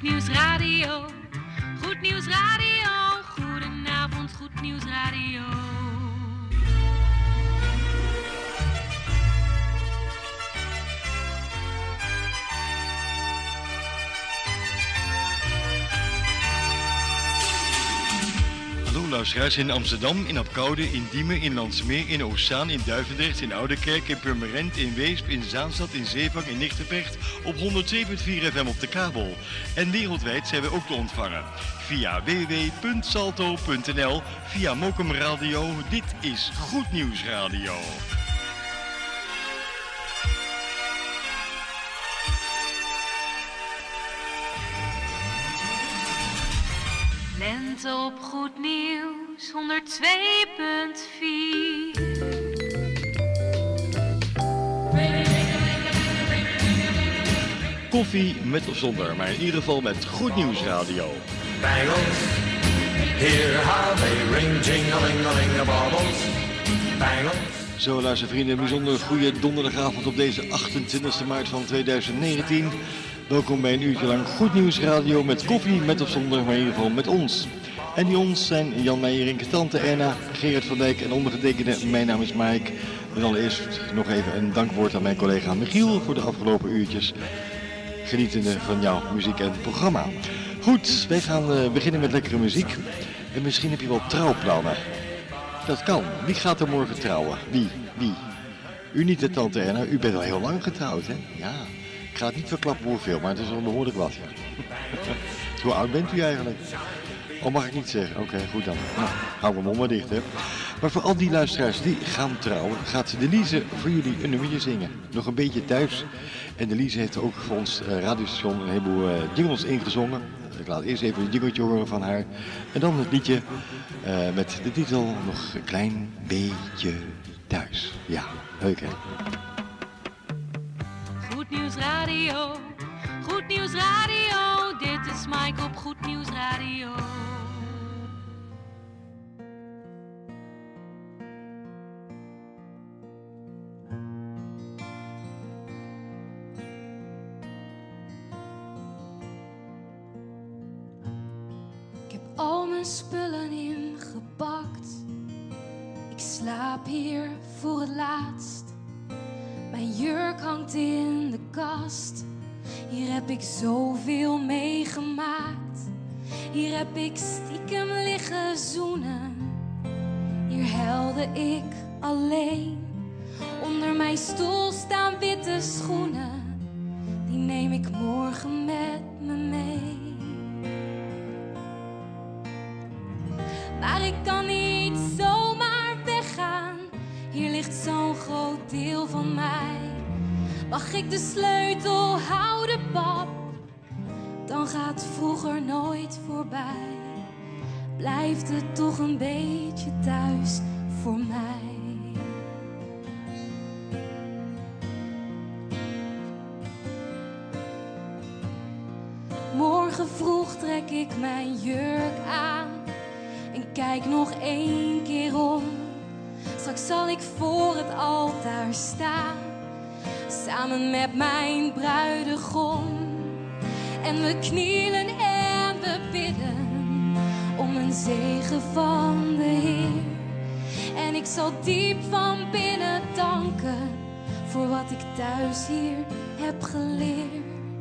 Goed Nieuws Radio. Goed Nieuws Radio. Goedenavond, Goed Nieuws Radio. Hallo luisteraars in Amsterdam, in Apkoude, in Diemen, in Landsmeer, in Oostzaan, in Duivendrecht, in Oudekerk, in Purmerend, in Weesp, in Zaanstad, in Zeevang, in Nigtevecht op 102.4 FM op de kabel. En wereldwijd zijn we ook te ontvangen via www.salto.nl, via Mokum Radio. Dit is Goed Nieuws Radio. Lente op Goed Nieuws 102.4. Koffie met of zonder, maar in ieder geval met Goed Nieuws Radio. Bangles, hear how they ring, jing-a-ling-a-ling-a-bobbles. Bangles. Zo luistervrienden, een bijzonder goede donderdagavond op deze 28 maart van 2019. Welkom bij een uurtje lang Goed Nieuws Radio met koffie, met of zonder, maar in ieder geval met ons. En die ons zijn Jan Meijerink, Tante Erna, Gerard van Dijk en ondergetekende. Mijn naam is Mike. En allereerst nog even een dankwoord aan mijn collega Michiel voor de afgelopen uurtjes. Genietende van jouw muziek en programma. Goed, wij gaan beginnen met lekkere muziek. En misschien heb je wel trouwplannen. Dat kan. Wie gaat er morgen trouwen? Wie? U niet, de Tante Erna. U bent al heel lang getrouwd, hè? Ja. Ik ga het niet verklappen hoeveel, maar het is wel behoorlijk wat. Ja. Hoe oud bent u eigenlijk? Oh, mag ik niet zeggen? Oké, goed dan. Nou, hou mijn mond maar dicht, hè. Maar voor al die luisteraars die gaan trouwen, gaat de Lize voor jullie een nummertje zingen. Nog een beetje thuis. En de Lize heeft ook voor ons radiostation een heleboel jingles ingezongen. Ik laat eerst even een jingletje horen van haar. En dan het liedje met de titel Nog een klein beetje thuis. Ja, leuk hè. Goed Nieuws Radio. Goed Nieuws Radio. Dit is Mike op Goed Nieuws Radio. Ik heb al mijn spullen ingepakt. Ik slaap hier voor het laatst. Mijn jurk hangt in de kast. Hier heb ik zoveel meegemaakt. Hier heb ik stiekem liggen zoenen. Hier huilde ik alleen. Onder mijn stoel staan witte schoenen. Die neem ik morgen met me mee. Maar ik kan niet zomaar weggaan. Hier ligt zo'n groot deel van mij. Mag ik de sleutel houden, pap? Dan gaat vroeger nooit voorbij. Blijft het toch een beetje thuis voor mij. Morgen vroeg trek ik mijn jurk aan. En kijk nog 1 keer om. Straks zal ik voor het altaar staan. Samen met mijn bruidegom. En we knielen en we bidden. Om een zegen van de Heer. En ik zal diep van binnen danken. Voor wat ik thuis hier heb geleerd.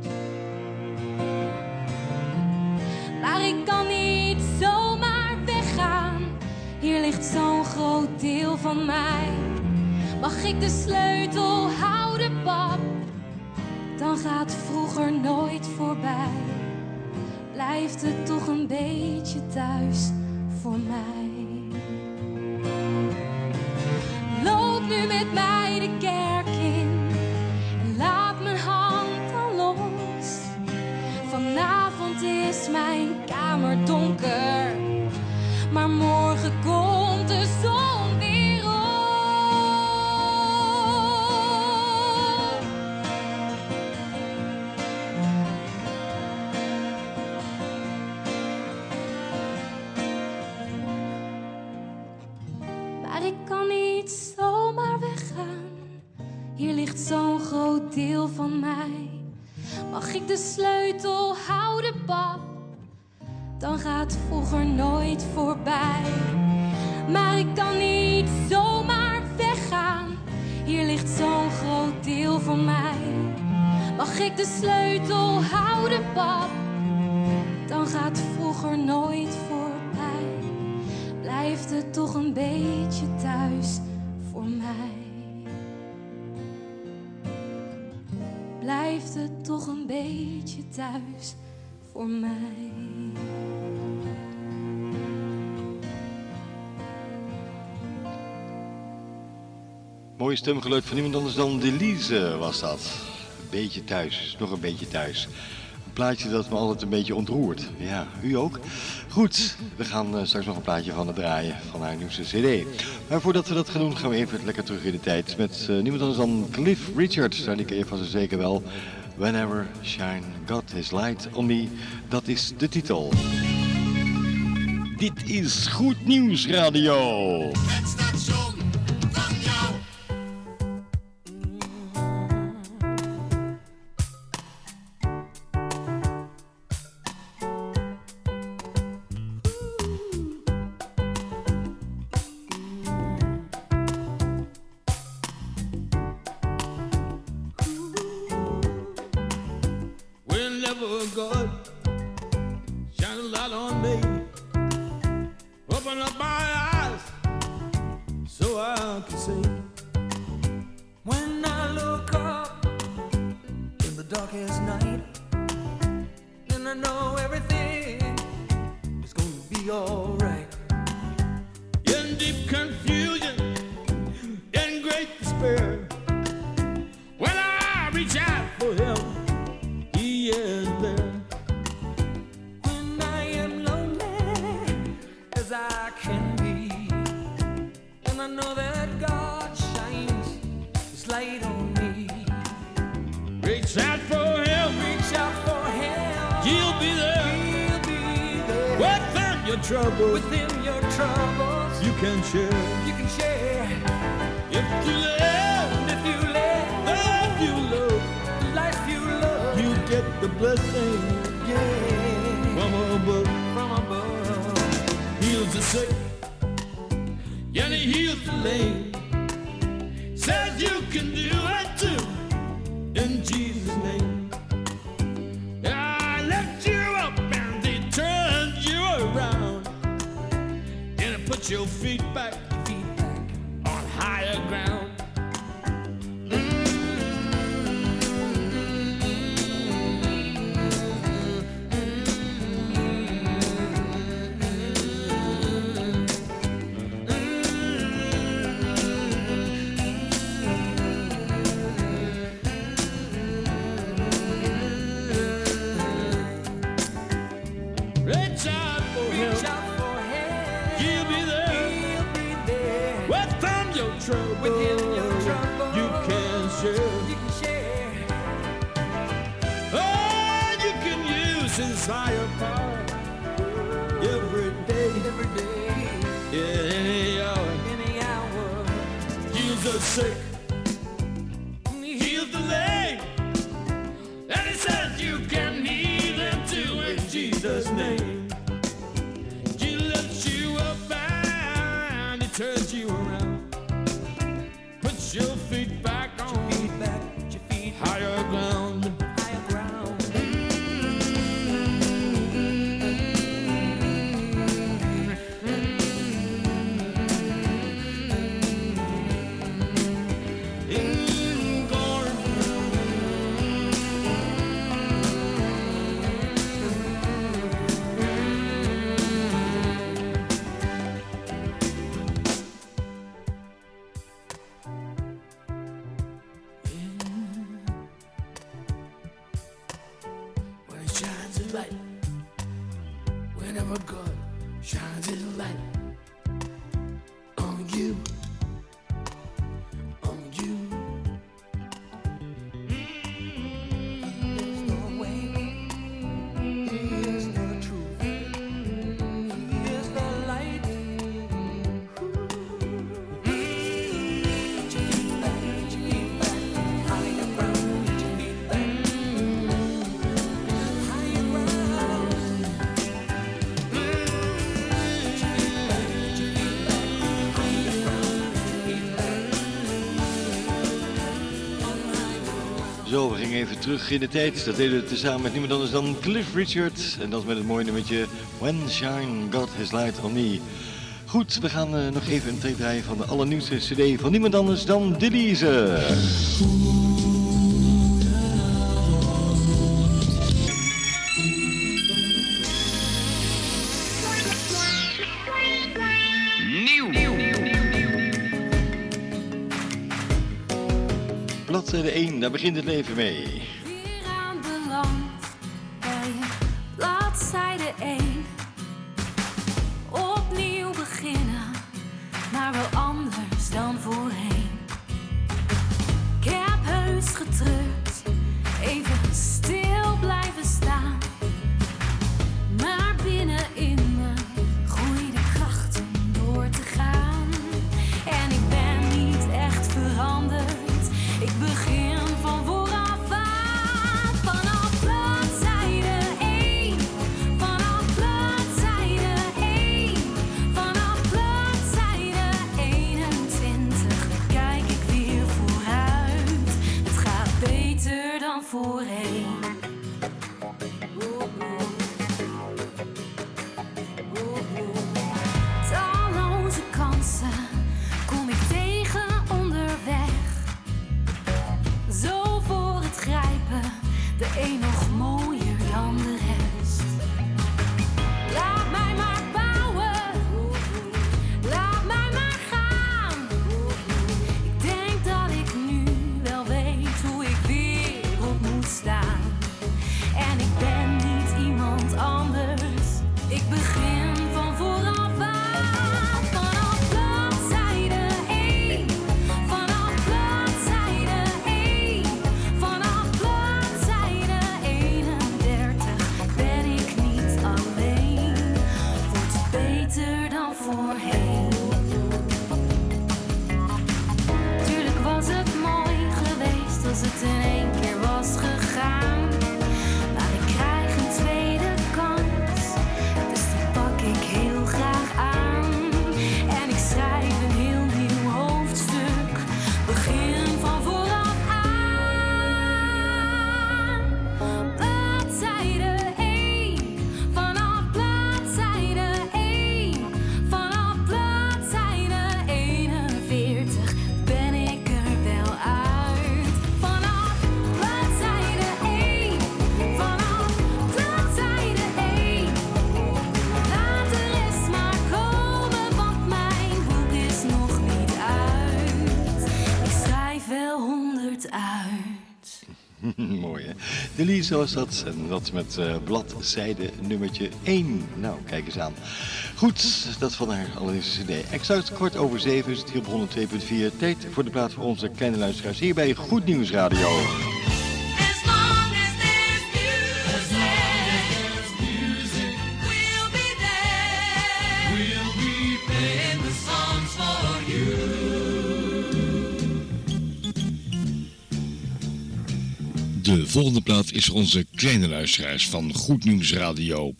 Maar ik kan niet zomaar weggaan. Hier ligt zo'n groot deel van mij. Mag ik de sleutel houden, pap? Dan gaat vroeger nooit voorbij. Blijft het toch een beetje thuis voor mij. Loop nu met mij de kerk in. En laat mijn hand dan los. Vanavond is mijn kamer donker. Maar morgen komt de zon weer op. Maar ik kan niet zomaar weggaan. Hier ligt zo'n groot deel van mij. Mag ik de sleutel houden, pap, dan gaat vroeger nooit voorbij. Maar ik kan niet zomaar weggaan, hier ligt zo'n groot deel van mij. Mag ik de sleutel houden, pap, dan gaat vroeger nooit voorbij. Blijft het toch een beetje thuis voor mij. Blijft het toch een beetje thuis voor mij. Mooie stemgeluid van niemand anders dan Delise was dat. Een beetje thuis, nog een beetje thuis. Een plaatje dat me altijd een beetje ontroert. Ja, u ook? Goed, we gaan straks nog een plaatje van het draaien van haar nieuwste cd. Maar voordat we dat gaan doen, gaan we even lekker terug in de tijd. Met niemand anders dan Cliff Richard. Daar die vast en zeker wel. Whenever Shine God His Light on Me. Dat is de titel. Dit is Goed Nieuws Radio. Het station van jou. Whenever God shine a light on me, open up my eyes so I can see. When I look up in the darkest night, then I know everything is gonna be alright. In deep confusion, in great despair, when I reach out for Him, He is there. When I am lonely as I can be, and I know that God shines His light on me. Reach out for Him, reach out for Him. He'll be there, He'll be there. Within your troubles, you can share, you can share. If you live, if you live, if you love, the life you love, you get the blessing, yeah, from above, from above. Heals the sick, and He heals the lame. Says you can do it too, in Jesus' name. I lift you up and He turns you around, and it puts your feet back on higher ground. Reach out for Him. He'll be there. Within your trouble, you can share. Oh, you can use His higher power every day. Yeah, any hour. Heals the sick, heals the lame, and He says you can heal them too in Jesus' name. He lifts you up and He turns you around. Puts your feet back on higher ground. When He shines His light, whenever God shines His light on you, on you. He is the way, He is the truth, He is the light. Put your feet back, higher ground. Put your feet back, higher ground. even terug in de tijd. Dat deden we tezamen met niemand anders dan Cliff Richard. En dat met het mooie nummertje When Shine God His Light On Me. Goed, we gaan nog even een tape draaien van de allernieuwste cd van niemand anders dan Delise. Bladzijde 1, daar begint het leven mee. Weer aanbeland bij bladzijde 1. Opnieuw beginnen, maar wel anders dan voorheen. Ik heb heus gedrukt, even stil blijven staan. Maar binnenin me groeide kracht om door te gaan. En ik ben niet echt veranderd. Ik begin van vooraf aan, vanaf bladzijde 1, vanaf bladzijde 1, vanaf bladzijde 21 kijk ik weer vooruit. Het gaat beter dan voorheen. Talloze kansen kom ik tegen onderweg. Zo voor het grijpen, de een nog mooier dan de rest. Laat mij maar bouwen, laat mij maar gaan. Ik denk dat ik nu wel weet hoe ik weer op moet staan. En ik ben niet iemand anders, ik begin van vooraf aan. Vanaf bladzijde 1, vanaf bladzijde 1, vanaf bladzijde 31 ben ik niet alleen. Wordt beter dan voorheen. Tuurlijk was het mooi geweest als het in één keer was gegaan. Maar ik krijg een tweede kans, dus die pak ik heel graag aan. En ik schrijf een heel nieuw hoofdstuk, begin van vooraf aan. Bladzijde 1, vanaf bladzijde 1, vanaf bladzijde 41 ben ik er wel uit. Vanaf bladzijde 1, vanaf bladzijde 1. Laat de rest maar komen, want mijn boek is nog niet uit. Ik schrijf wel 100 uit. Mooi hè. Delise was dat. En dat met bladzijde nummertje 1. Nou, kijk eens aan. Goed, dat van haar allereerste cd. Exact kwart over 7 is het hier op 102.4. Tijd voor de plaat voor onze kleine luisteraars hier bij Goed Nieuws Radio. As long as there's music, we'll be there. We'll be playing the songs for you. De volgende plaat is voor onze kleine luisteraars van Goed Nieuws Radio.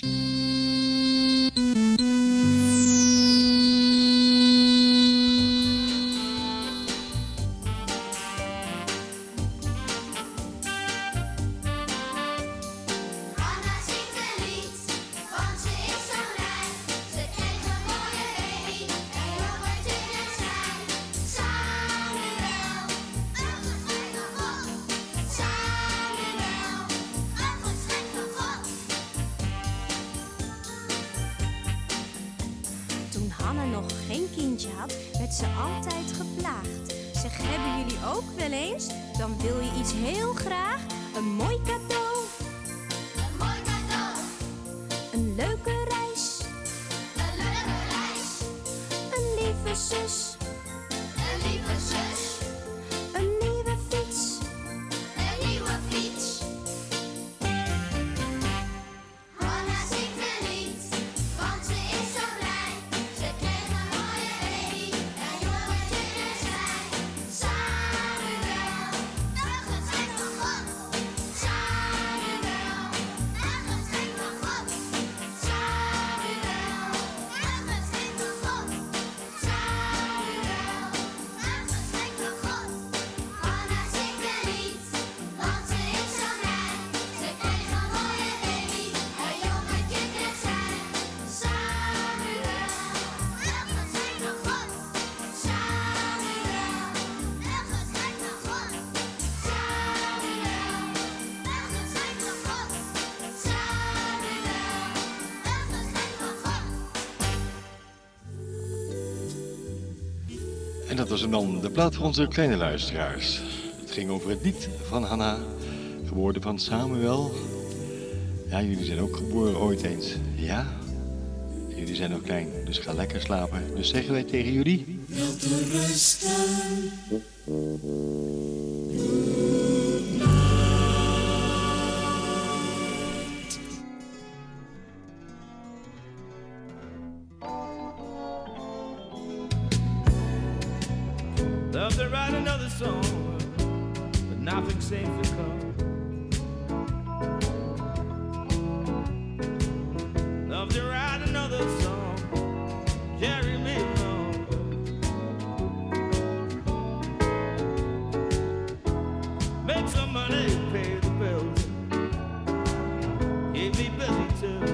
Anna zingt een lied, want ze is zo rijk. Ze kreeg een mooie baby, een jongetje en zij. Samuel, een geschenk van God. Samuel, een geschenk van God. Toen Hanna nog geen kindje had, werd ze altijd geplaagd. Zeg, hebben jullie ook wel eens? Dan wil je iets heel graag, een mooi cadeau, Een mooi cadeau, een leuke reis, een leuke reis. een lieve zus, Een lieve zus, een nieuwe fiets. een nieuwe fiets. Hanna zingt een lied, want ze is zo blij. Ze kreeg een mooie baby, een jongetje en zij. Samuel, een geschenk van God. Samuel, En dat was dan de plaat voor onze kleine luisteraars. Het ging over het lied van Hanna, geboren van Samuel. Ja, jullie zijn ook geboren ooit eens. Ja, jullie zijn nog klein, dus ga lekker slapen. Dus zeggen wij tegen jullie... Love to write another song, but nothing seems to come. Love to write another song, carry me along. Make some money, pay the bills, keep me busy too.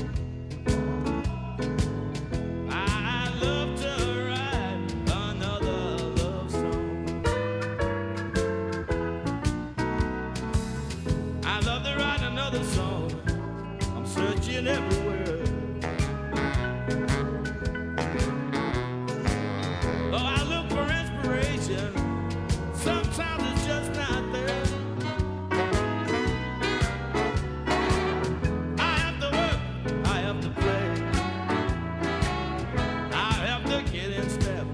I love to write another love song. I love to write another song. I'm searching everywhere. Oh, I look for inspiration. Sometimes it's just not there. I have to work, I have to play, I have to get in step.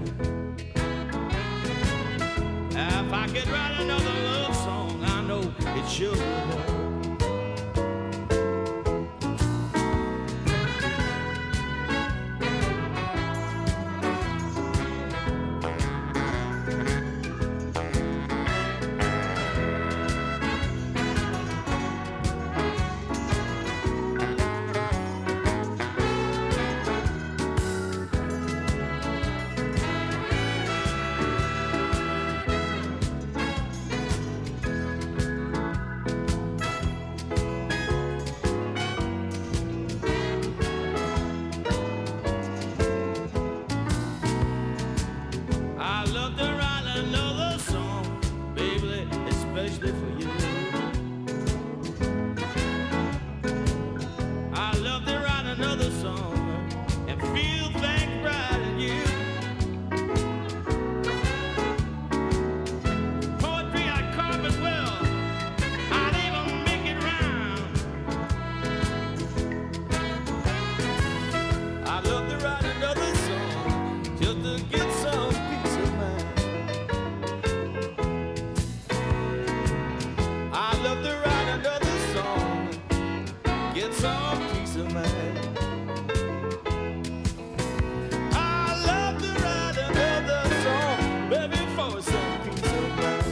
If I could write another love song, I know it should work. I love to write another song, baby, especially for you. I love to write another song and feel things right in you. Poetry I carve well, I'd even make it rhyme. I love to write another song just to get some peace of mind. I love to write another song, get some peace of mind. I love to write another song, baby, for some peace of mind.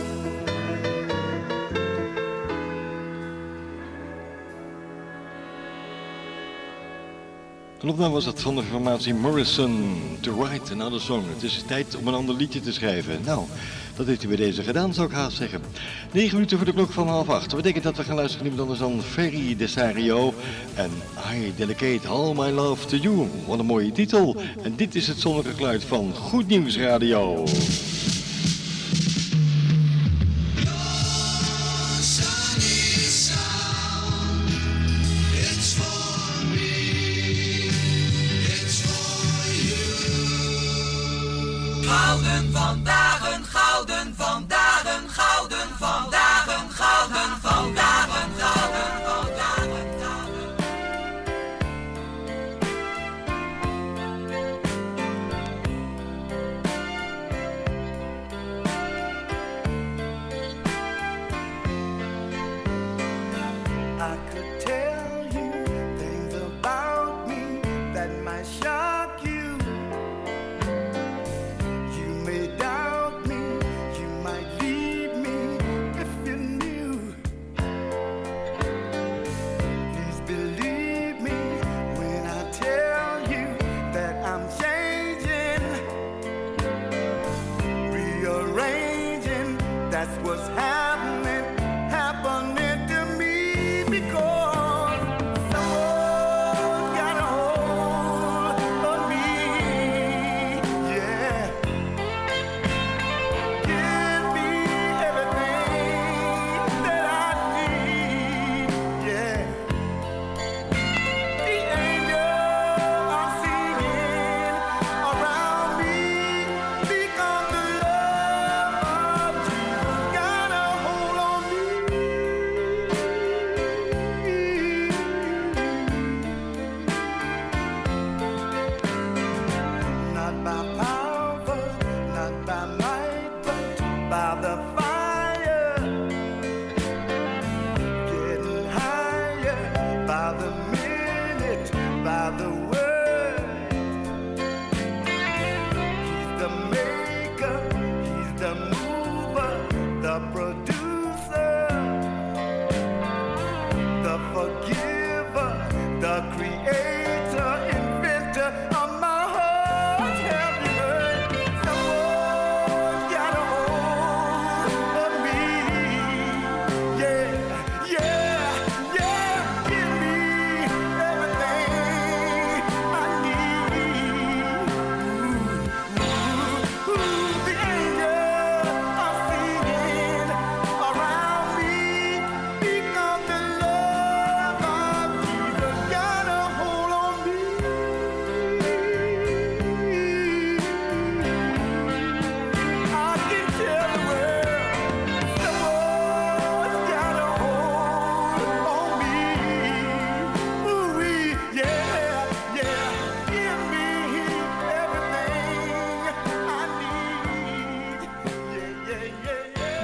Een opname was dat van de formatie Morrison, To Write Another Song. Het is tijd om een ander liedje te schrijven. Nou, dat heeft hij bij deze gedaan, zou ik haast zeggen. 9 minuten voor de klok van 7:30. Dat betekent dat we gaan luisteren naar niemand anders dan Ferry Desario. En I Dedicate All My Love To You. Wat een mooie titel. En dit is het zonnige geluid van Goed Nieuws Radio. Gouden vandaag, een gouden vandaag, een gouden vandaag, een gouden vandaag, een gouden vandaag, een gouden. I could tell you things about me that might shock you. You may doubt me, you might leave me if you knew. Please believe me when I tell you that I'm changing, rearranging. That's what's happening to me because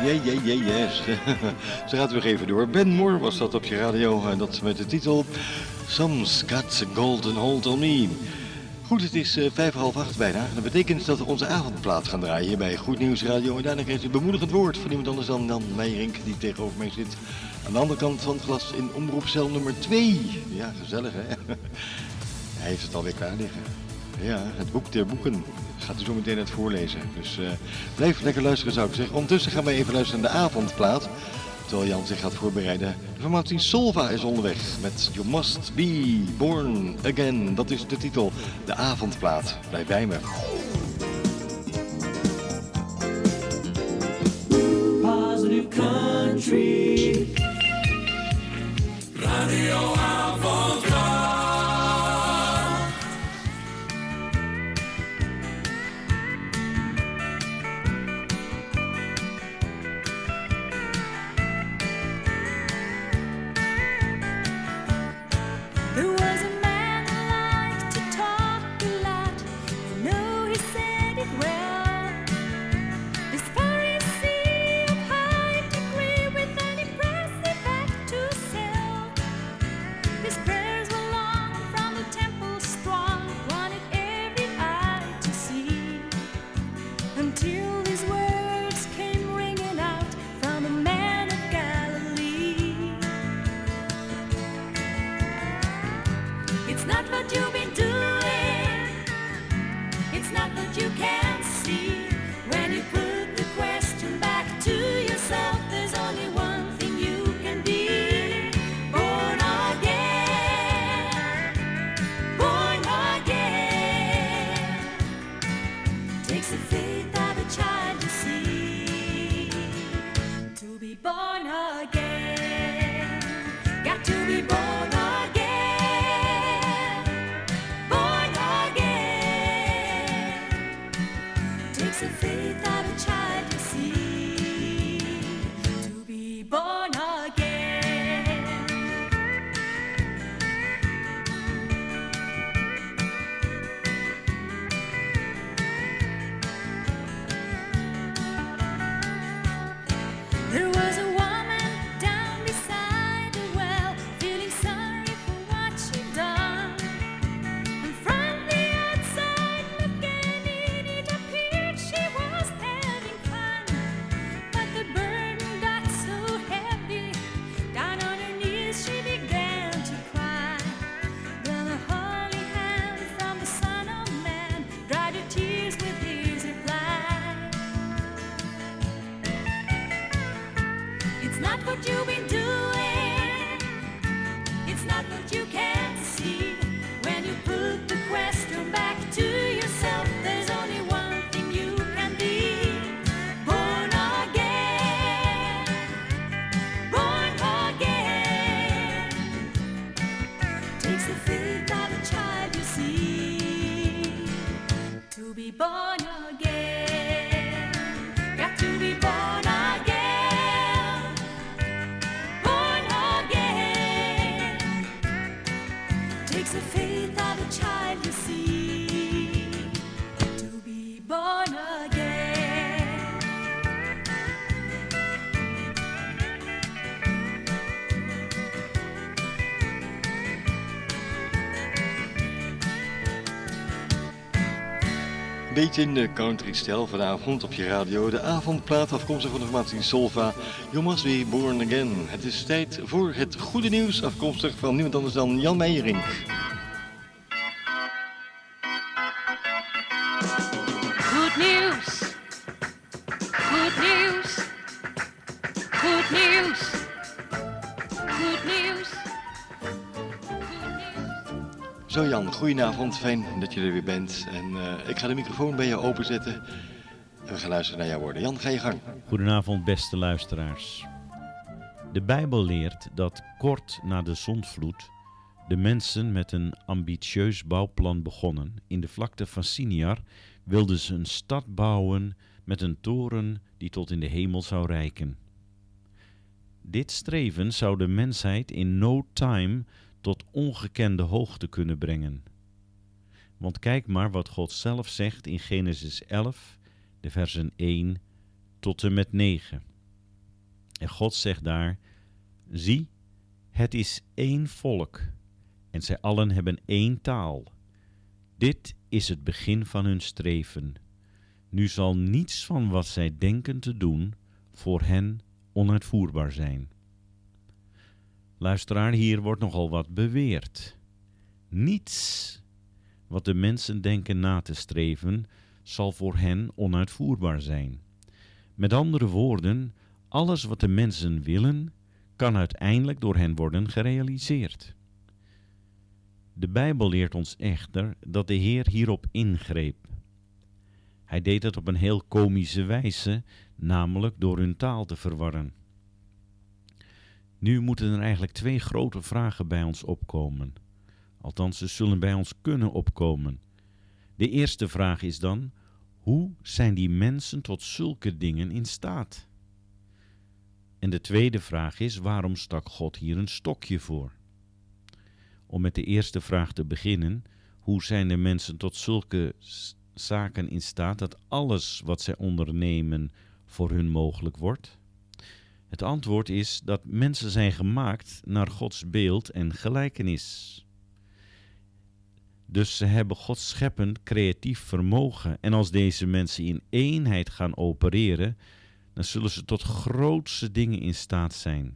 Yes. Ze gaat weer even door. Ben Moore was dat op je radio en dat met de titel Some's Got a Golden Hold on Me. Goed, het is 7:55 bijna. Dat betekent dat we onze avondplaat gaan draaien hier bij Goed Nieuws Radio. En daarna krijgt u een bemoedigend woord van iemand anders dan Jan Meijerink, die tegenover mij zit. Aan de andere kant van het glas in omroepcel nummer 2. Ja, gezellig hè. Hij heeft het alweer klaar liggen. Ja, het boek der boeken. Gaat u zo meteen het voorlezen. Dus blijf lekker luisteren zou ik zeggen. Ondertussen gaan we even luisteren naar de avondplaat. Terwijl Jan zich gaat voorbereiden. De formatie Solva is onderweg met You Must Be Born Again. Dat is de titel. De avondplaat. Blijf bij me. Positive Country Radio Avondplaat. There was a man who liked to talk a lot. You know he said it well. This Pharisee of high degree with an impressive act to sell. His prayers were long from the temple strong, wanted every eye to see. Until these words came ringing out from the man of Galilee. It's not what you've been doing, it's not what you can see. When you put the question back to yourself, there's only one thing you can be. Born again, born again. Takes the faith of a child to see. To be born again, got to be born again. Born again. Takes the faith of a child to see. To be born again. There was a woman down beside the well, feeling sorry for what she'd done. And from the outside looking in, it appeared she was having fun. But the burden got so heavy, down on her knees she began to cry. Then a holy hand from the Son of Man dried her tears with his reply. It's not what you've been doing, it's not what you can see. When you put the question back to yourself, there's only one thing you can be. Born again, born again. Takes the faith of a child you see. To be born again, got to be born again. Born again. Takes the faith of a child you see. To be born again. Beetje in de country-stijl vanavond op je radio. De avondplaat afkomstig van de formatie Solva. You Must Be Born Again. Het is tijd voor het goede nieuws afkomstig van niemand anders dan Jan Meijerink. Goed nieuws. Goed nieuws. Goed nieuws. Goed nieuws. Zo Jan, goedenavond. Fijn dat je er weer bent. En ik ga de microfoon bij je openzetten. En we gaan luisteren naar jouw woorden. Jan, ga je gang. Goedenavond, beste luisteraars. De Bijbel leert dat kort na de zondvloed de mensen met een ambitieus bouwplan begonnen. In de vlakte van Siniar wilden ze een stad bouwen met een toren die tot in de hemel zou reiken. Dit streven zou de mensheid in no time tot ongekende hoogte kunnen brengen. Want kijk maar wat God zelf zegt in Genesis 11, de versen 1 tot en met 9. En God zegt daar, zie, het is één volk en zij allen hebben één taal. Dit is het begin van hun streven. Nu zal niets van wat zij denken te doen voor hen onuitvoerbaar zijn. Luisteraar, hier wordt nogal wat beweerd. Niets wat de mensen denken na te streven, zal voor hen onuitvoerbaar zijn. Met andere woorden, alles wat de mensen willen, kan uiteindelijk door hen worden gerealiseerd. De Bijbel leert ons echter dat de Heer hierop ingreep. Hij deed het op een heel komische wijze, namelijk door hun taal te verwarren. Nu moeten er eigenlijk 2 grote vragen bij ons opkomen. Althans, ze zullen bij ons kunnen opkomen. De eerste vraag is dan, hoe zijn die mensen tot zulke dingen in staat? En de tweede vraag is, waarom stak God hier een stokje voor? Om met de eerste vraag te beginnen, hoe zijn de mensen tot zulke zaken in staat dat alles wat zij ondernemen voor hun mogelijk wordt? Het antwoord is dat mensen zijn gemaakt naar Gods beeld en gelijkenis. Dus ze hebben Gods scheppend creatief vermogen. En als deze mensen in eenheid gaan opereren, dan zullen ze tot grootste dingen in staat zijn.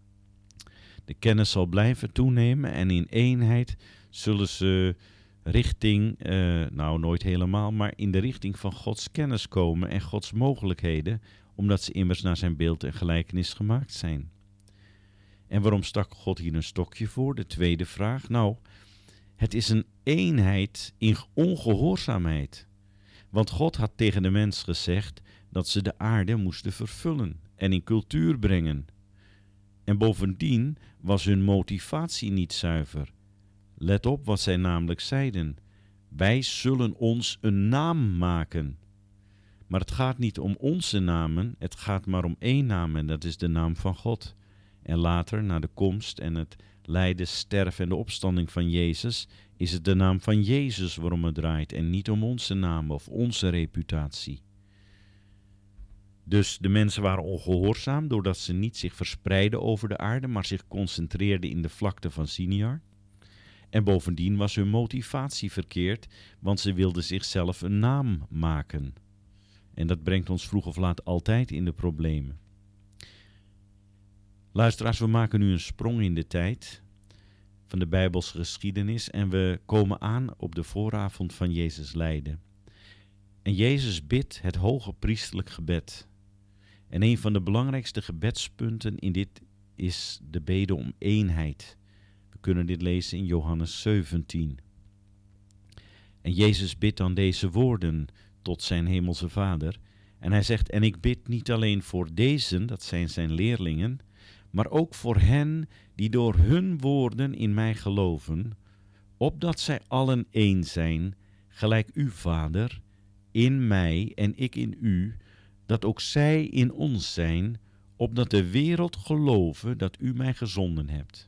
De kennis zal blijven toenemen en in eenheid zullen ze richting, nooit helemaal, maar in de richting van Gods kennis komen en Gods mogelijkheden, omdat ze immers naar zijn beeld en gelijkenis gemaakt zijn. En waarom stak God hier een stokje voor? De tweede vraag. Nou, het is een eenheid in ongehoorzaamheid. Want God had tegen de mens gezegd dat ze de aarde moesten vervullen en in cultuur brengen. En bovendien was hun motivatie niet zuiver. Let op wat zij namelijk zeiden. Wij zullen ons een naam maken. Maar het gaat niet om onze namen, het gaat maar om één naam en dat is de naam van God. En later, na de komst en het lijden, sterven en de opstanding van Jezus, is het de naam van Jezus waarom het draait en niet om onze naam of onze reputatie. Dus de mensen waren ongehoorzaam doordat ze niet zich verspreidden over de aarde, maar zich concentreerden in de vlakte van Siniar. En bovendien was hun motivatie verkeerd, want ze wilden zichzelf een naam maken. En dat brengt ons vroeg of laat altijd in de problemen. Luisteraars, we maken nu een sprong in de tijd van de Bijbelse geschiedenis en we komen aan op de vooravond van Jezus lijden. En Jezus bidt het hoge priesterlijk gebed. En een van de belangrijkste gebedspunten in dit is de bede om eenheid. We kunnen dit lezen in Johannes 17. En Jezus bidt dan deze woorden tot zijn hemelse Vader. En hij zegt, en ik bid niet alleen voor deze, dat zijn zijn leerlingen, maar ook voor hen die door hun woorden in mij geloven, opdat zij allen één zijn, gelijk u, Vader, in mij en ik in u, dat ook zij in ons zijn, opdat de wereld geloven dat u mij gezonden hebt.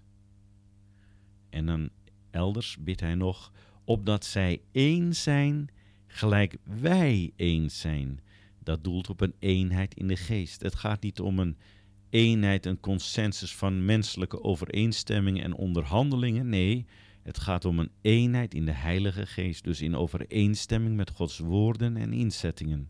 En dan elders bidt hij nog, opdat zij één zijn, gelijk wij één zijn. Dat doelt op een eenheid in de geest. Het gaat niet om een eenheid, een consensus van menselijke overeenstemmingen en onderhandelingen. Nee, het gaat om een eenheid in de Heilige Geest, dus in overeenstemming met Gods woorden en inzettingen.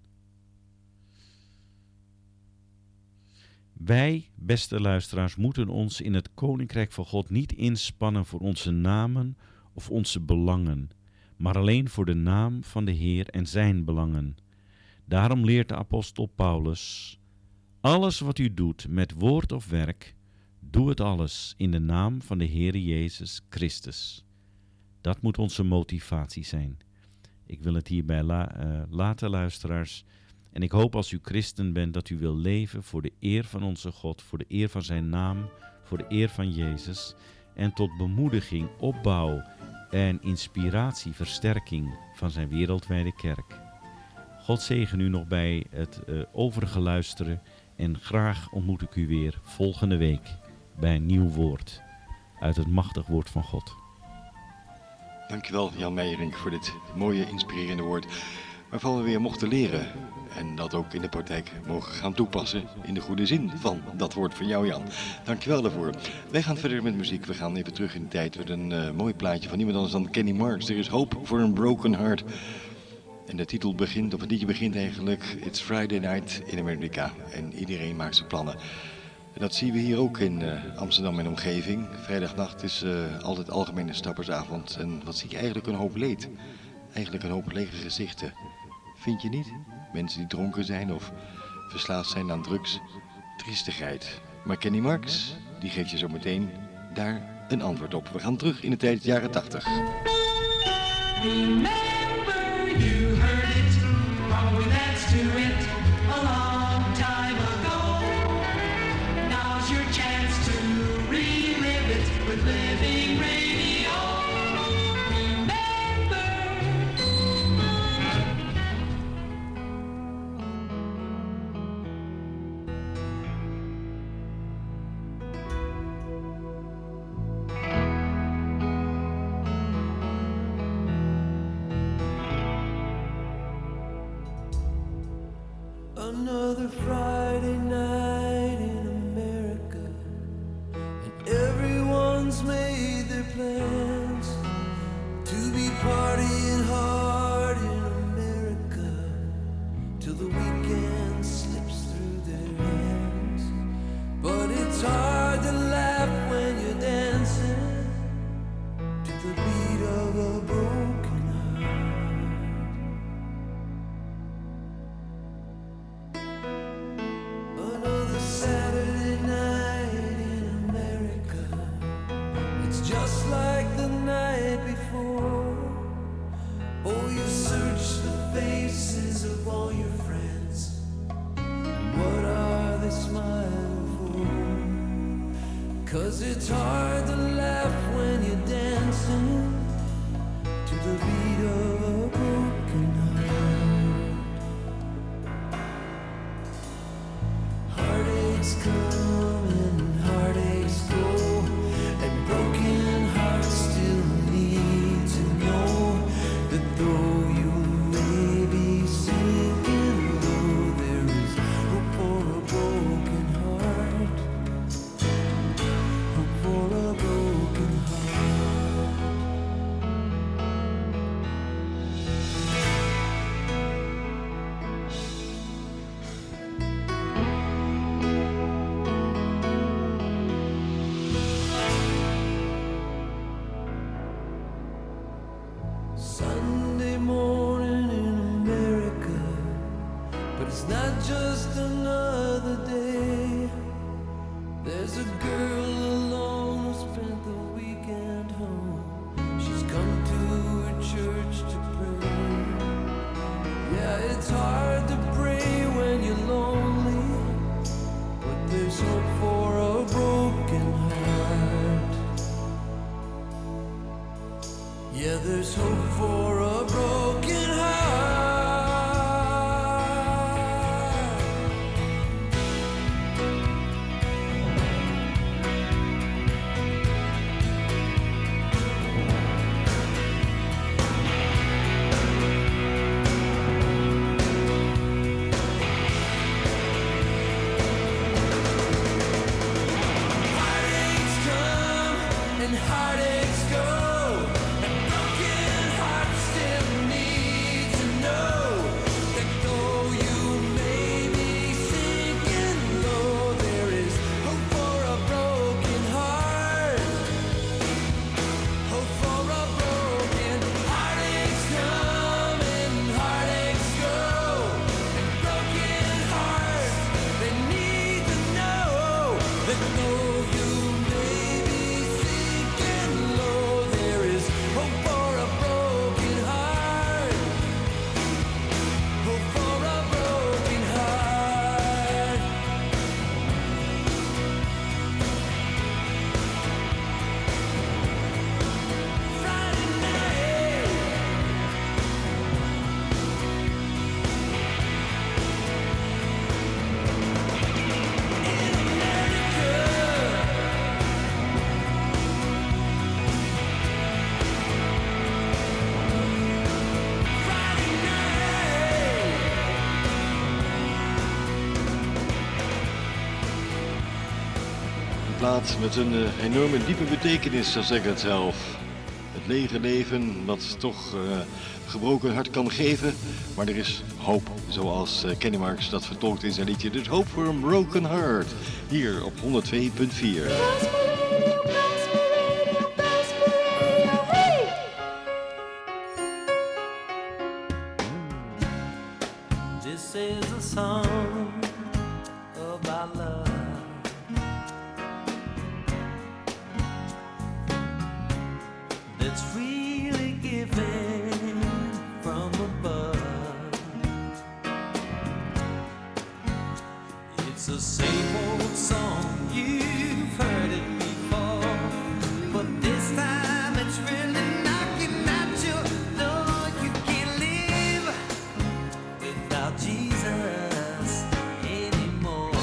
Wij, beste luisteraars, moeten ons in het Koninkrijk van God niet inspannen voor onze namen of onze belangen, maar alleen voor de naam van de Heer en zijn belangen. Daarom leert de apostel Paulus, alles wat u doet met woord of werk, doe het alles in de naam van de Heere Jezus Christus. Dat moet onze motivatie zijn. Ik wil het hierbij laten, luisteraars. En ik hoop als u christen bent dat u wil leven voor de eer van onze God, voor de eer van zijn naam, voor de eer van Jezus en tot bemoediging, opbouw en inspiratie, versterking van zijn wereldwijde kerk. God zegen u nog bij het overige luisteren en graag ontmoet ik u weer volgende week bij een nieuw woord uit het machtig woord van God. Dankjewel Jan Meijerink voor dit mooie, inspirerende woord. waarvan we weer mochten leren. En dat ook in de praktijk mogen gaan toepassen in de goede zin van dat woord van jou, Jan. Dankjewel daarvoor. Wij gaan verder met muziek. We gaan even terug in de tijd met een mooi plaatje van niemand anders dan Kenny Marks. Er is hoop voor een broken heart. En de titel begint, of het liedje begint eigenlijk, It's Friday Night in America. En iedereen maakt zijn plannen. En dat zien we hier ook in Amsterdam en omgeving. Vrijdagnacht is altijd algemene stappersavond. En wat zie je eigenlijk een hoop leed. Eigenlijk een hoop lege gezichten. Vind je niet? Mensen die dronken zijn of verslaafd zijn aan drugs. Triestigheid. Maar Kenny Marks, die geeft je zo meteen daar een antwoord op. We gaan terug in de tijd jaren 80. Remember you heard it, probably that's to it, a long time ago. Now's your chance to relive it with Living Radio. Another Friday night in America, and everyone's made their plans to be partying hard in America till the weekend slips through their hands. But it's hard to laugh when you're dancing to the beat of a broken heart. Another Saturday night in America, it's just like the night before. Oh, you search the faces of all your friends. What are they smiling for? 'Cause it's hard to laugh when you're dancing to the beat of a broken heart. Heartaches come and heartaches go, and broken hearts still need to know that though you may be sinking low, there is hope for a broken heart. Hope for a broken heart. Sunday morning in America, but it's not just another day. There's a girl alone who spent the weekend home. She's come to her church to pray. Yeah, it's hard to pray when you're lonely, but there's hope for a broken heart. Yeah, there's hope for a broken heart. Heartaches come and heartaches go, and broken hearts still need to know that though you may be sinking low, there is hope for a broken heart. Hope for a broken. Heartaches come and heartaches go, and broken hearts, they need to know that though you may be sinking plaat met een enorme diepe betekenis, zo zeg ik het zelf. Het lege leven wat toch gebroken hart kan geven, maar er is hoop, zoals Kenny Marks dat vertolkt in zijn liedje. Dus hoop voor een broken heart, hier op 102.4. This is a song about love. That's freely given from above. It's the same old song, you've heard it before, but this time it's really knocking at your door. You can't live without Jesus anymore.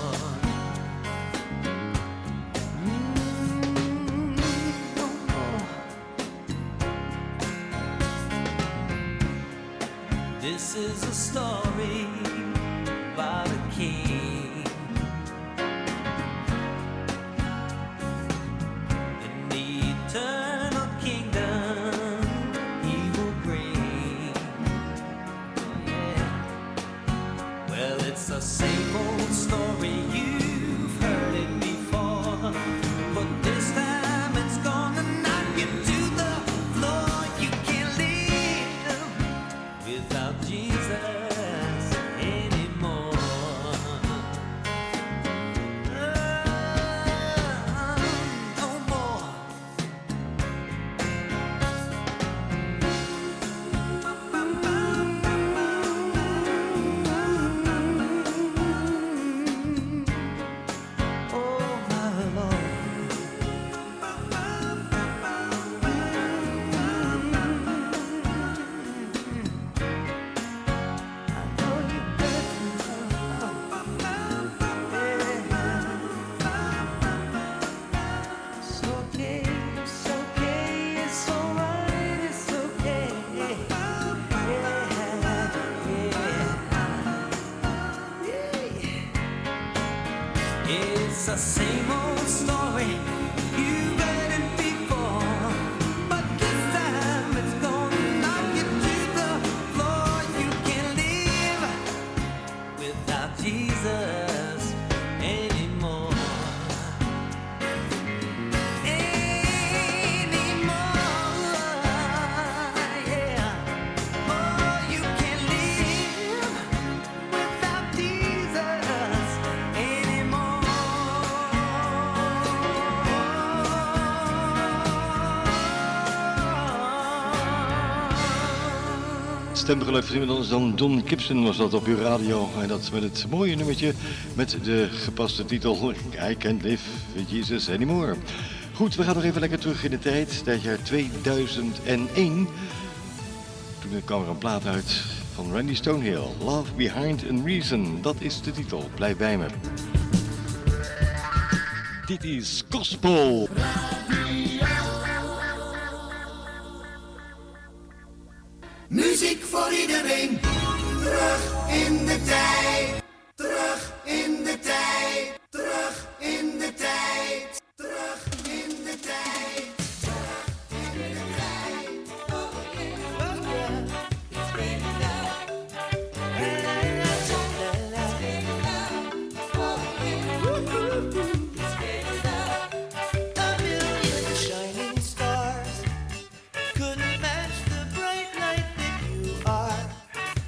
No more. This is a story about a king and the eternal kingdom he will bring. Yeah. Well, it's the same old story, you've heard it before, but this time it's gonna knock you to the floor. You can't live without Jesus anymore. No more. Oh, my Lord. It's okay, it's okay, it's alright, it's okay. It's the same old story, you've heard it before, but this time it's gonna knock you to the floor. You can't live without Jesus anymore. Yeah. Oh, you can't live without Jesus anymore. Stemgeluid van iemand anders dan Don Gibson was dat op uw radio. En dat met het mooie nummertje met de gepaste titel I Can't Live With Jesus Anymore. Goed, we gaan nog even lekker terug in de tijd. Dat jaar 2001. Toen kwam er een plaat uit van Randy Stonehill. Love Behind a Reason, dat is de titel. Blijf bij me. Dit is Gospel. Muziek voor iedereen. Terug in de tijd. Terug in de tijd. Terug in de tijd. Terug in de tijd. Terug in de tijd. Oh yeah. Oh yeah. It's been enough. It's been enough. Oh yeah. It's been enough. A million shining stars couldn't match the bright light that you are.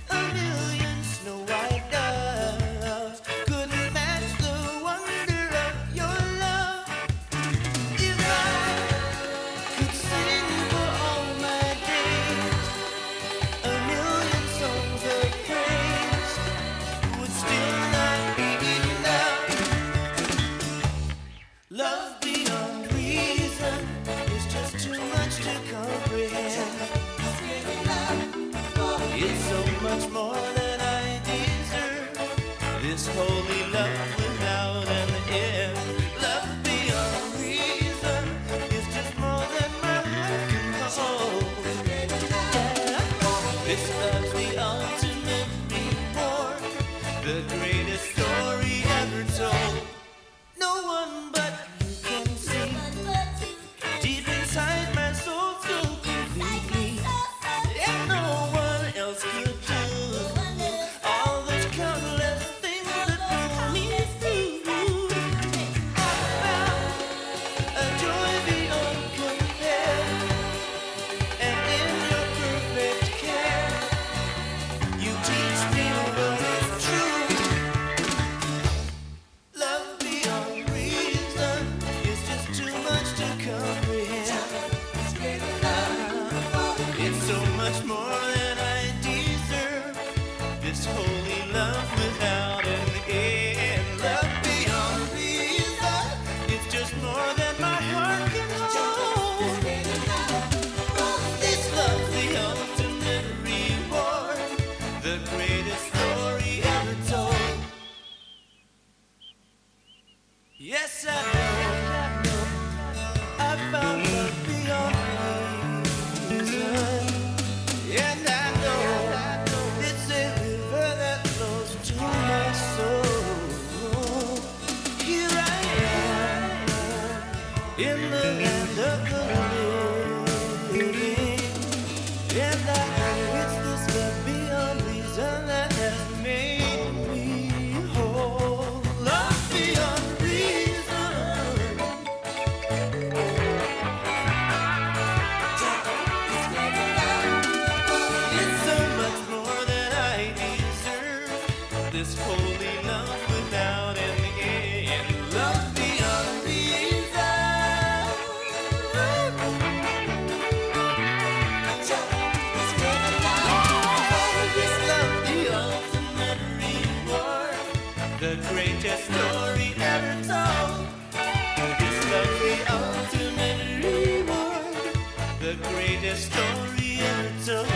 much more than I deserve. This holy love without an end. Love beyond reason. It's just more than my heart can hold. This love's the ultimate reward. The greatest story ever told. Yes, I know. I found love beyond reason. And I know it's a river that flows to my soul. Here I am in the land of the living. And I know it's this love beyond reason that has made me whole. Love beyond reason. It's so much more than I deserve. This holy love without an end. Love beyond reason. This love, the ultimate reward. The greatest story ever told. This love, the ultimate reward. The greatest story ever told.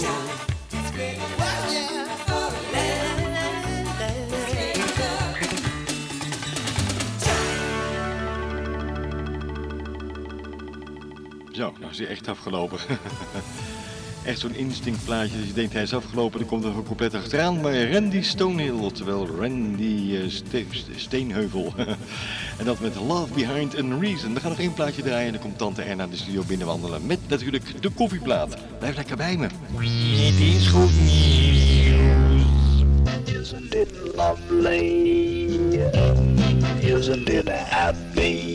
Zo, nou is hij echt afgelopen. Echt zo'n instinctplaatje dat je denkt hij is afgelopen, dan komt er gewoon compleet achteraan. Maar Randy Stonehill, oftewel Randy Steenheuvel. En dat met Love Behind a Reason. We gaan nog één plaatje draaien en dan komt tante Erna de studio binnenwandelen. Met natuurlijk de koffieplaat. Blijf lekker bij me. Het is goed nieuws. Isn't it lovely? Isn't it happy?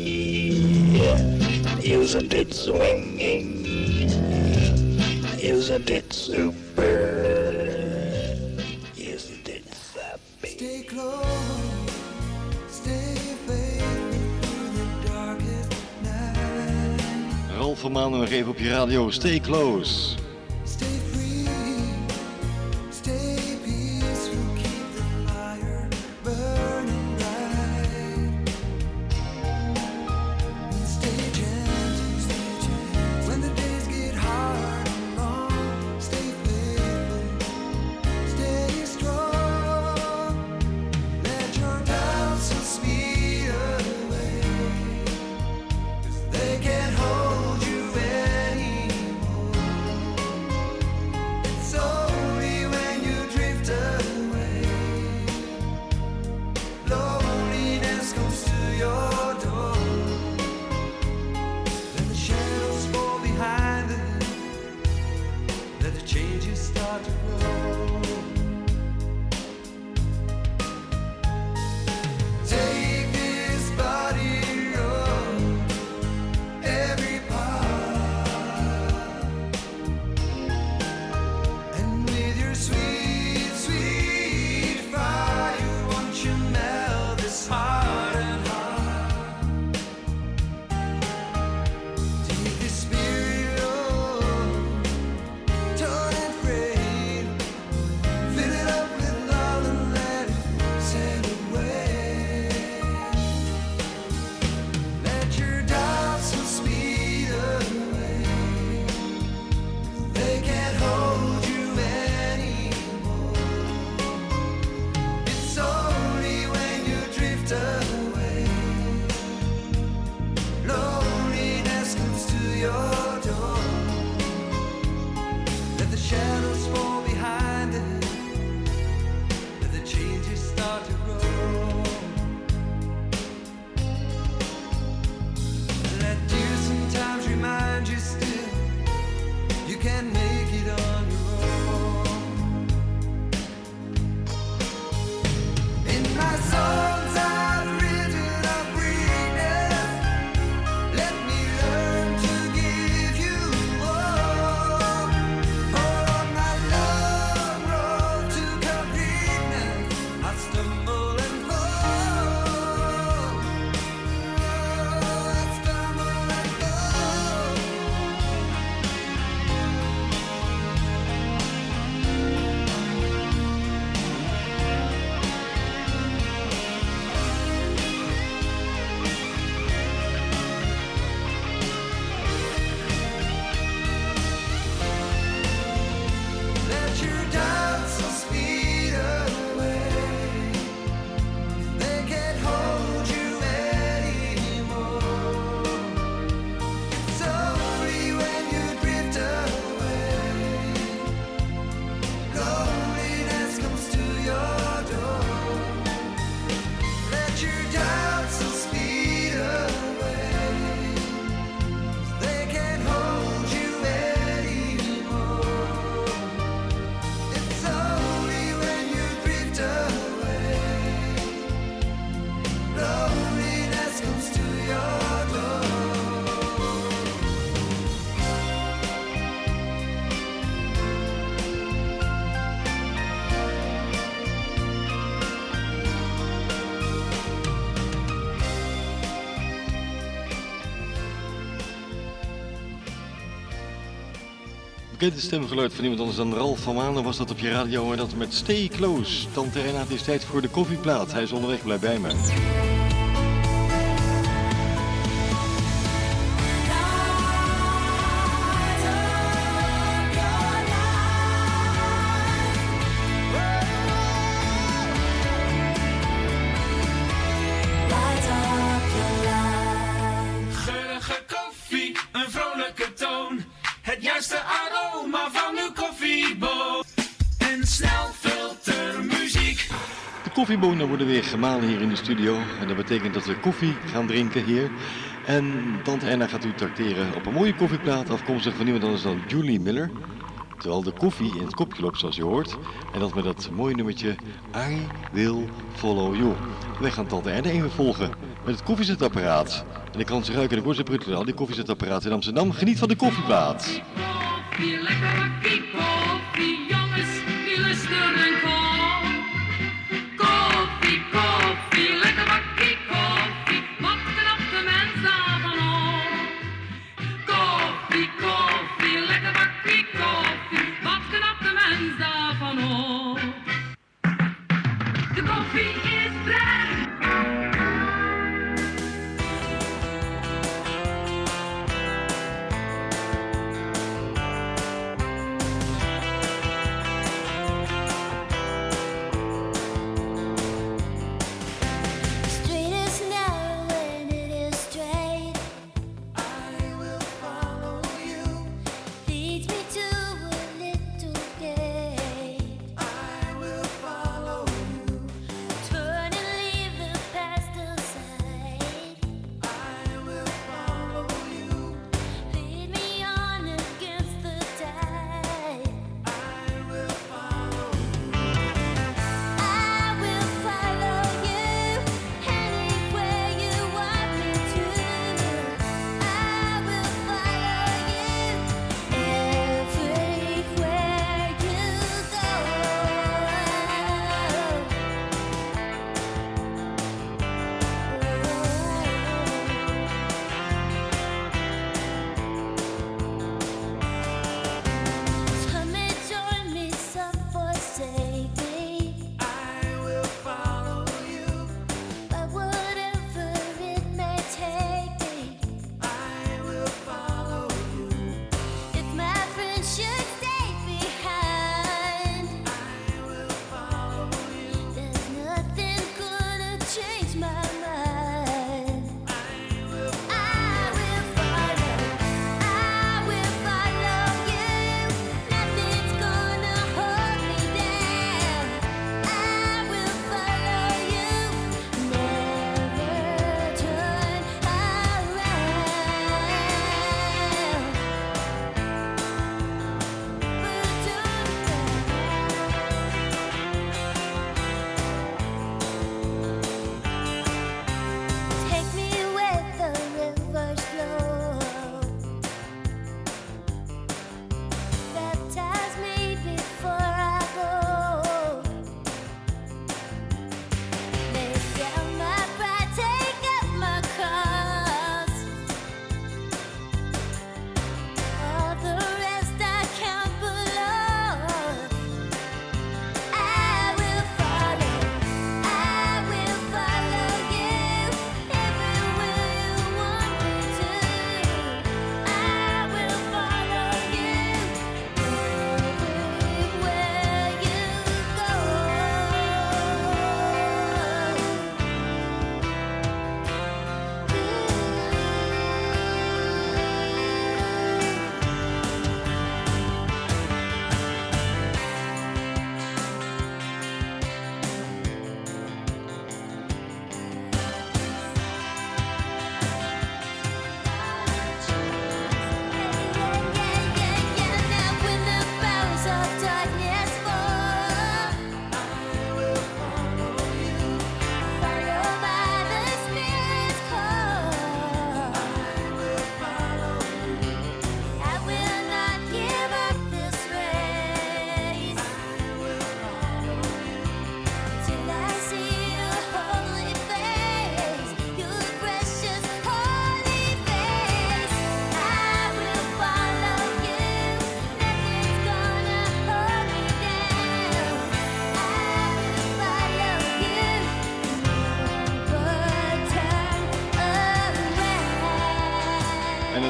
Isn't it swinging? Isn't it super? Isn't it sappy? Stay close, stay faithful through the darkest night. Ralf van Maan nog even op je radio. Stay close. Stay free, stay peaceful, keep the fire burning bright. Stay gentle, when the days get hard and long. Stay faithful, stay strong. Let your doubts and speed away, 'cause they can't hold you anymore. bekende stemgeluid van iemand anders dan Ralf van Manen was dat op je radio en dat met Stay Close. Tante Erna, het is tijd voor de koffieplaat. Hij is onderweg, blijf bij me. Geurige koffie, een vrolijke toon. Het juiste aroma van uw koffieboon. En snelfiltermuziek. De koffiebonen worden weer gemalen hier in de studio. En dat betekent dat we koffie gaan drinken hier. En tante Erna gaat u trakteren op een mooie koffieplaat afkomstig van niemand anders dan Julie Miller. Terwijl de koffie in het kopje loopt zoals u hoort. En dat met dat mooie nummertje I Will Follow You. Wij gaan tante Erna even volgen met het koffiezetapparaat. En ik kan ze ruiken en ik hoor ze pruttelen. Al die koffiezetapparaten in Amsterdam. Geniet van de koffieplaat. Koffie, lekker bakkie koffie, jongens, die lusten en kom. Koffie, koffie, lekker bakkie koffie, wat knapt de mens daarvan op? Koffie, koffie, lekker bakkie koffie, wat knapt de mens daarvan op? De koffie is vrij.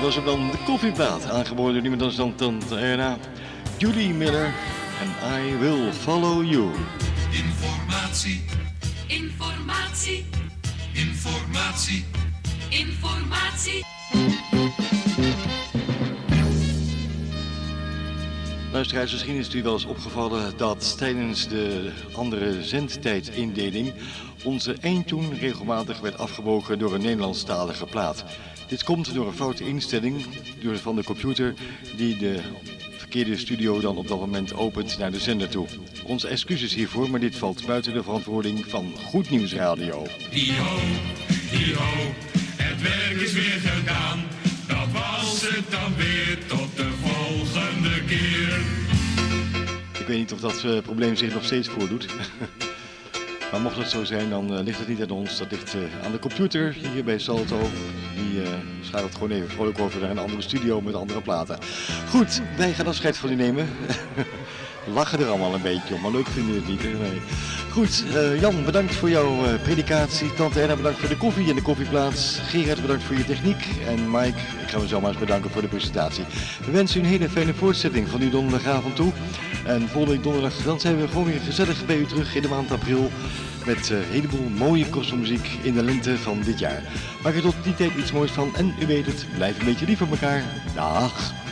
was hem dan de koffieplaat, aangeboden door niemand anders dan Tante Erna, Judy Miller en I Will Follow You. Informatie, Informatie, informatie. informatie. Luisteraars, misschien is het u wel eens opgevallen dat tijdens de andere zendtijdindeling onze eindtoon regelmatig werd afgebogen door een Nederlandstalige plaat. Dit komt door een foute instelling van de computer die de verkeerde studio dan op dat moment opent naar de zender toe. Onze excuses hiervoor, maar dit valt buiten de verantwoording van Goed Nieuws Radio. Hi-ho, het werk is weer gedaan. Dat was het dan weer, tot de volgende keer. Ik weet niet of dat probleem zich nog steeds voordoet. Maar mocht het zo zijn, dan ligt het niet aan ons. Dat ligt aan de computer hier bij Salto. Die schakelt gewoon even vrolijk over naar een andere studio met andere platen. Goed, wij gaan afscheid van u nemen. Lachen er allemaal een beetje om, maar leuk vinden we het niet. Hè? Nee. Goed, Jan, bedankt voor jouw predikatie. Tante Erna, bedankt voor de koffie en de koffieplaats. Gerard, bedankt voor je techniek. En Mike, ik ga mezelf maar eens bedanken voor de presentatie. We wensen u een hele fijne voortzetting van uw donderdagavond toe. En volgende week donderdag, dan zijn we gewoon weer gezellig bij u terug in de maand april. Met een heleboel mooie gospelmuziek in de lente van dit jaar. Maak er tot die tijd iets moois van en u weet het, blijf een beetje lief voor elkaar. Dag!